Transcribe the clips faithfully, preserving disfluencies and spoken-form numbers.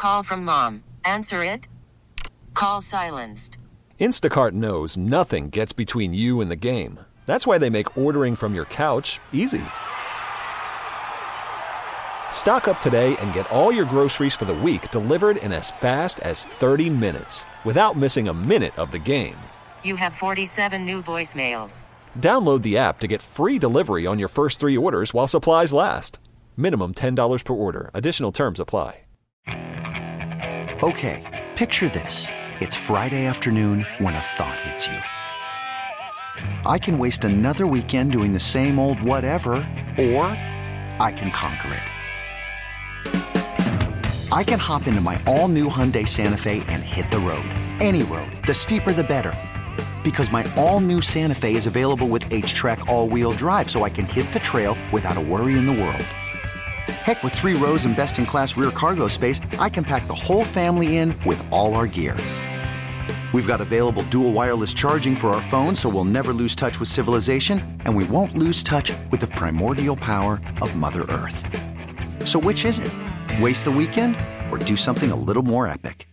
Call from mom. Answer it. Call silenced. Instacart knows nothing gets between you and the game. That's why they make ordering from your couch easy. Stock up today and get all your groceries for the week delivered in as fast as thirty minutes without missing a minute of the game. You have forty-seven new voicemails. Download the app to get free delivery on your first three orders while supplies last. Minimum ten dollars per order. Additional terms apply. Okay, picture this. It's Friday afternoon when a thought hits you. I can waste another weekend doing the same old whatever, or I can conquer it. I can hop into my all-new Hyundai Santa Fe and hit the road. Any road. The steeper the better. Because my all-new Santa Fe is available with H-Track all-wheel drive, so I can hit the trail without a worry in the world. Heck, with three rows and best-in-class rear cargo space, I can pack the whole family in with all our gear. We've got available dual wireless charging for our phones, so we'll never lose touch with civilization, and we won't lose touch with the primordial power of Mother Earth. So which is it? Waste the weekend or do something a little more epic?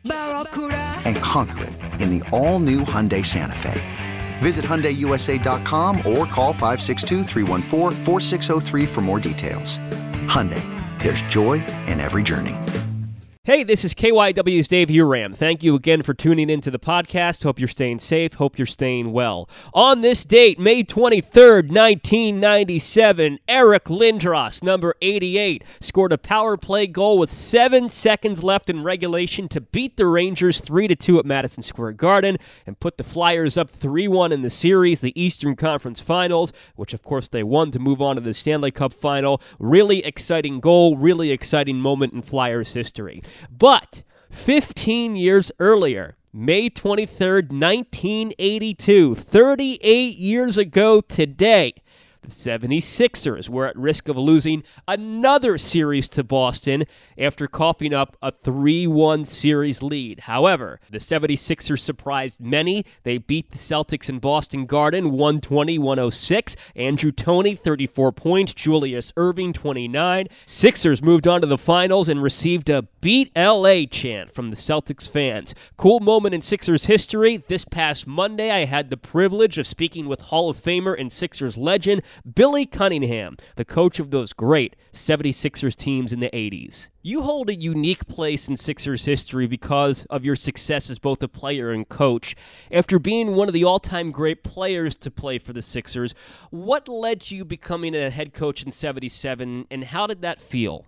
And conquer it in the all-new Hyundai Santa Fe. Visit Hyundai U S A dot com or call five six two, three one four, four six zero three for more details. Hyundai, there's joy in every journey. Hey, this is K Y W's Dave Uram. Thank you again for tuning into the podcast. Hope you're staying safe. Hope you're staying well. On this date, May twenty-third, nineteen ninety-seven, Eric Lindros, number eighty-eight, scored a power play goal with seven seconds left in regulation to beat the Rangers three to two at Madison Square Garden and put the Flyers up three one in the series, the Eastern Conference Finals, which of course they won to move on to the Stanley Cup Final. Really exciting goal, really exciting moment in Flyers history. But fifteen years earlier, May twenty-third, nineteen eighty-two, thirty-eight years ago today, the seventy-sixers were at risk of losing another series to Boston after coughing up a three one series lead. However, the seventy-sixers surprised many. They beat the Celtics in Boston Garden one twenty to one oh six. Andrew Toney, thirty-four points. Julius Erving, twenty-nine. Sixers moved on to the finals and received a Beat L A chant from the Celtics fans. Cool moment in Sixers history. This past Monday, I had the privilege of speaking with Hall of Famer and Sixers legend Billy Cunningham, the coach of those great seventy-sixers teams in the eighties. You hold a unique place in Sixers history because of your success as both a player and coach. After being one of the all-time great players to play for the Sixers, what led to you becoming a head coach in seventy-seven, and how did that feel?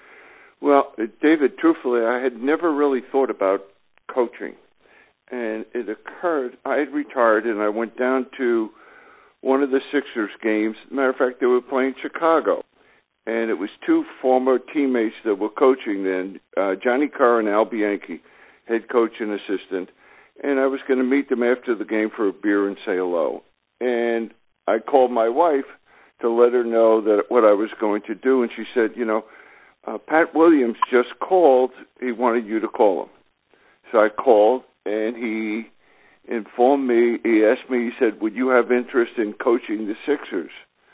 Well, David, truthfully, I had never really thought about coaching. And it occurred, I had retired, and I went down to one of the Sixers games. Matter of fact, they were playing Chicago. And it was two former teammates that were coaching then, uh, Johnny Carr and Al Bianchi, head coach and assistant. And I was going to meet them after the game for a beer and say hello. And I called my wife to let her know that what I was going to do. And she said, you know, Uh, Pat Williams just called. He wanted you to call him. So I called, and he informed me. He asked me, he said, would you have interest in coaching the Sixers?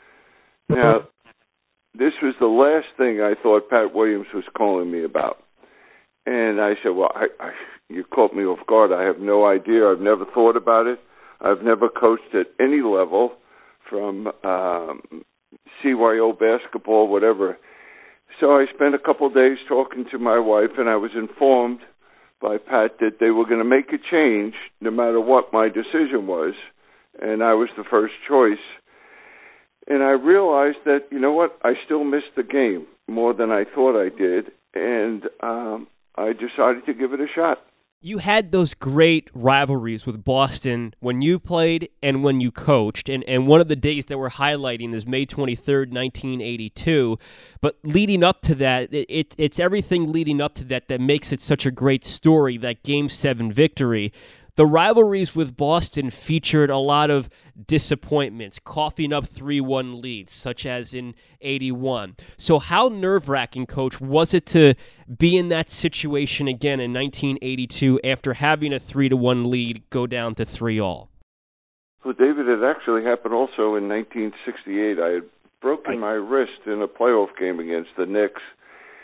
Now, this was the last thing I thought Pat Williams was calling me about. And I said, well, I, I, you caught me off guard. I have no idea. I've never thought about it. I've never coached at any level from um, C Y O basketball, whatever. So I spent a couple of days talking to my wife, and I was informed by Pat that they were going to make a change no matter what my decision was, and I was the first choice. And I realized that, you know what, I still missed the game more than I thought I did, and um, I decided to give it a shot. You had those great rivalries with Boston when you played and when you coached, and, and one of the days that we're highlighting is May twenty-third, nineteen eighty-two, but leading up to that, it, it, it's everything leading up to that that makes it such a great story, that Game seven victory. The rivalries with Boston featured a lot of disappointments, coughing up three one leads, such as in eighty-one. So how nerve-wracking, Coach, was it to be in that situation again in nineteen eighty-two after having a three to one lead go down to three all? Well, David, it actually happened also in nineteen sixty-eight. I had broken my wrist in a playoff game against the Knicks,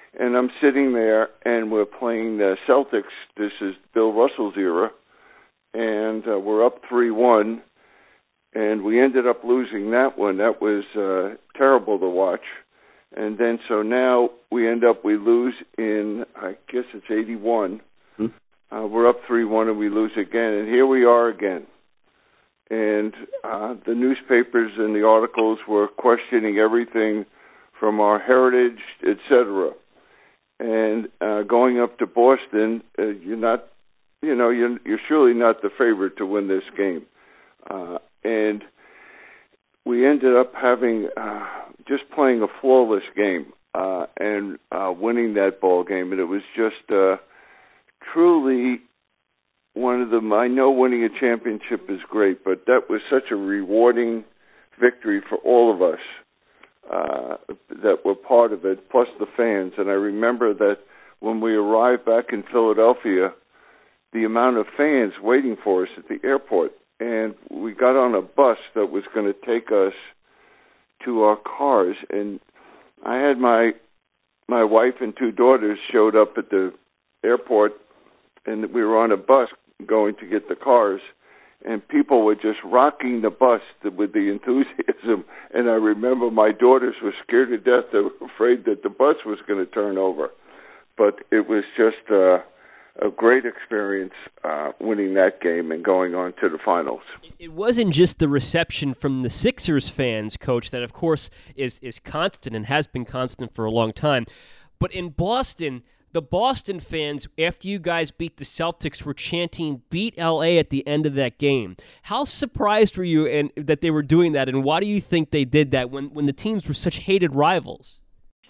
And I'm sitting there, and we're playing the Celtics. This is Bill Russell's era, and uh, we're up three one, and we ended up losing that one. That was uh, terrible to watch. And then so now we end up, we lose in, I guess it's eighty-one. Hmm. Uh, we're up three one, and we lose again. And here we are again. And uh, the newspapers and the articles were questioning everything from our heritage, et cetera. And uh, going up to Boston, uh, you're not, you know, you're, you're surely not the favorite to win this game. Uh, and we ended up having uh, just playing a flawless game uh, and uh, winning that ball game. And it was just uh, truly one of them. I know winning a championship is great, but that was such a rewarding victory for all of us uh, that were part of it, plus the fans. And I remember that when we arrived back in Philadelphia, the amount of fans waiting for us at the airport. And we got on a bus that was going to take us to our cars. And I had my my wife and two daughters showed up at the airport, and we were on a bus going to get the cars, and people were just rocking the bus with the enthusiasm. And I remember my daughters were scared to death. They were afraid that the bus was going to turn over. But it was just uh, a great experience uh, winning that game and going on to the finals. It wasn't just the reception from the Sixers fans, Coach, that of course is, is constant and has been constant for a long time. But in Boston, the Boston fans, after you guys beat the Celtics, were chanting "Beat L A" at the end of that game. How surprised were you in, that they were doing that, and why do you think they did that when, when the teams were such hated rivals?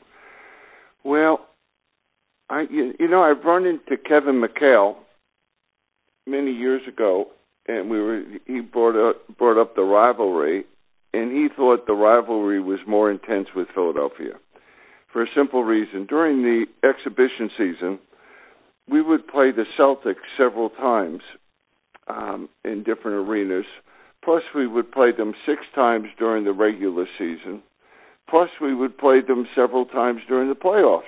Well, I you, you know, I've run into Kevin McHale many years ago, and we were he brought up, brought up the rivalry, and he thought the rivalry was more intense with Philadelphia. For a simple reason. During the exhibition season, we would play the Celtics several times um, in different arenas. Plus, we would play them six times during the regular season. Plus, we would play them several times during the playoffs.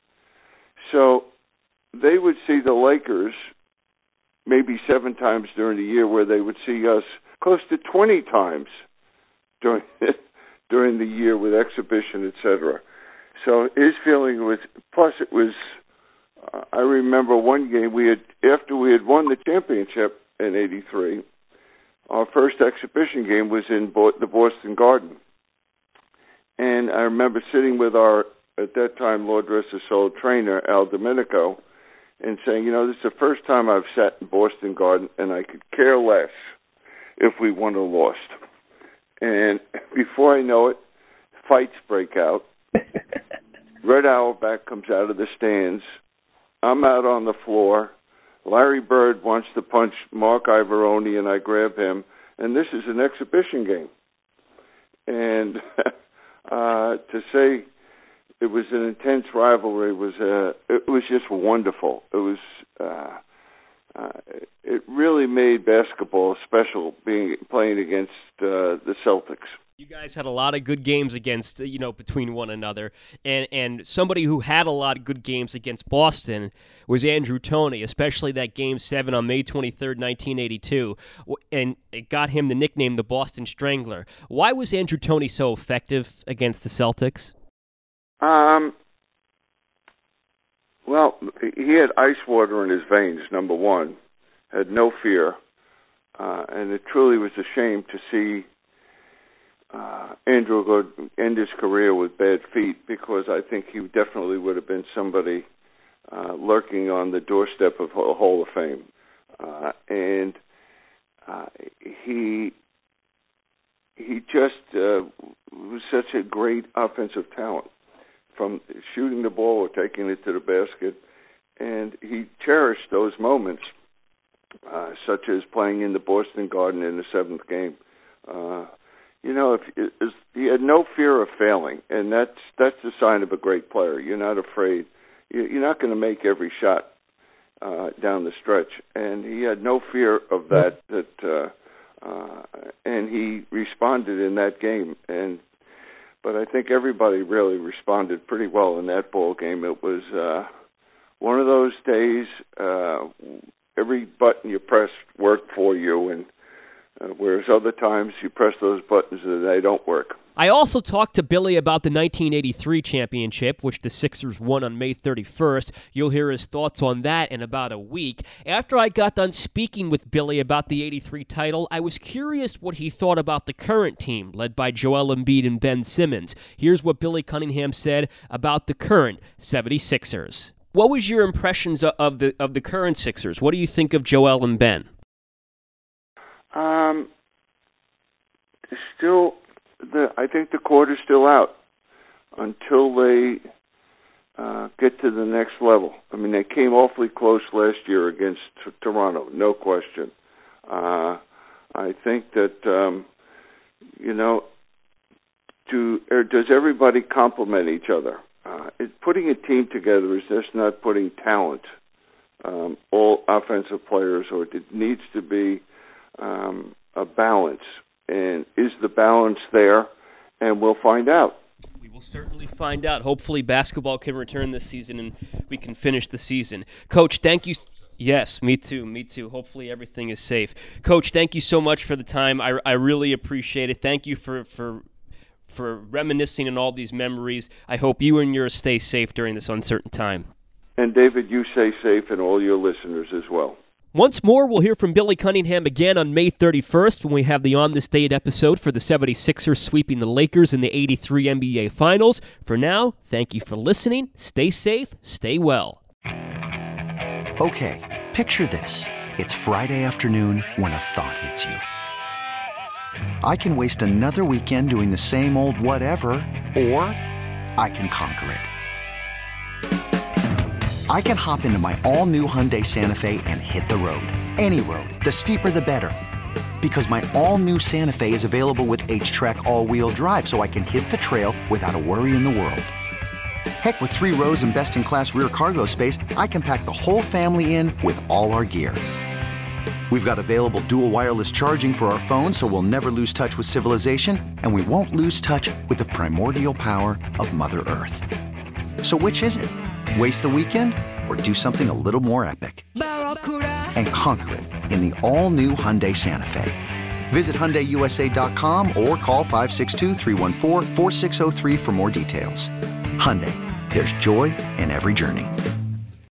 So they would see the Lakers maybe seven times during the year, where they would see us close to twenty times during during the year with exhibition, et cetera. So his feeling was, plus it was, uh, I remember one game we had, after we had won the championship in eighty-three, our first exhibition game was in Bo- the Boston Garden. And I remember sitting with our, at that time, Lord rest his soul, trainer, Al Domenico, and saying, you know, this is the first time I've sat in Boston Garden, and I could care less if we won or lost. And before I know it, fights break out. Red Auerbach comes out of the stands. I'm out on the floor. Larry Bird wants to punch Mark Ivoroni, and I grab him. And this is an exhibition game. And uh, to say it was an intense rivalry was uh, it was just wonderful. It was uh, uh, it really made basketball special, being playing against uh, the Celtics. You guys had a lot of good games against, you know, between one another, and and somebody who had a lot of good games against Boston was Andrew Toney, especially that Game seven on May twenty-third, nineteen eighty-two, and it got him the nickname the Boston Strangler. Why was Andrew Toney so effective against the Celtics? Um. Well, he had ice water in his veins, number one, had no fear, uh, and it truly was a shame to see Uh, Andrew would end his career with bad feet, because I think he definitely would have been somebody uh, lurking on the doorstep of a Hall of Fame. Uh, and uh, he he just uh, was such a great offensive talent, from shooting the ball or taking it to the basket. And he cherished those moments, uh, such as playing in the Boston Garden in the seventh game. Uh, You know, if is, he had no fear of failing, and that's that's a sign of a great player. You're not afraid. You're not going to make every shot uh, down the stretch, and he had no fear of that. That uh, uh, and he responded in that game. And but I think everybody really responded pretty well in that ball game. It was uh, one of those days. Uh, every button you pressed worked for you, and uh, whereas other times you press those buttons and they don't work. I also talked to Billy about the nineteen eighty-three championship, which the Sixers won on May thirty-first. You'll hear his thoughts on that in about a week. After I got done speaking with Billy about the eighty-three title, I was curious what he thought about the current team, led by Joel Embiid and Ben Simmons. Here's what Billy Cunningham said about the current seventy-sixers. What was your impressions of the of the current Sixers? What do you think of Joel and Ben? Um, still... The, I think the cord is still out until they uh, get to the next level. I mean, they came awfully close last year against t- Toronto, no question. Uh, I think that, um, you know, do, or does everybody complement each other? Uh, it, putting a team together is just not putting talent, um, all offensive players, or it needs to be um, a balance. And is the balance there? And we'll find out. We will certainly find out. Hopefully basketball can return this season and we can finish the season. Coach, thank you. Yes, me too, me too. Hopefully everything is safe. Coach, thank you so much for the time. I, I really appreciate it. Thank you for, for, for reminiscing on all these memories. I hope you and yours stay safe during this uncertain time. And David, you stay safe, and all your listeners as well. Once more, we'll hear from Billy Cunningham again on May thirty-first when we have the On This Date episode for the seventy-sixers sweeping the Lakers in the eighty-three N B A Finals. For now, thank you for listening. Stay safe, stay well. Okay, picture this. It's Friday afternoon when a thought hits you. I can waste another weekend doing the same old whatever, or I can conquer it. I can hop into my all-new Hyundai Santa Fe and hit the road. Any road. The steeper, the better. Because my all-new Santa Fe is available with H-Track all-wheel drive, so I can hit the trail without a worry in the world. Heck, with three rows and best-in-class rear cargo space, I can pack the whole family in with all our gear. We've got available dual wireless charging for our phones, so we'll never lose touch with civilization, and we won't lose touch with the primordial power of Mother Earth. So which is it? Waste the weekend or do something a little more epic? And conquer it in the all-new Hyundai Santa Fe. Visit Hyundai U S A dot com or call five six two, three one four, four six zero three for more details. Hyundai, there's joy in every journey.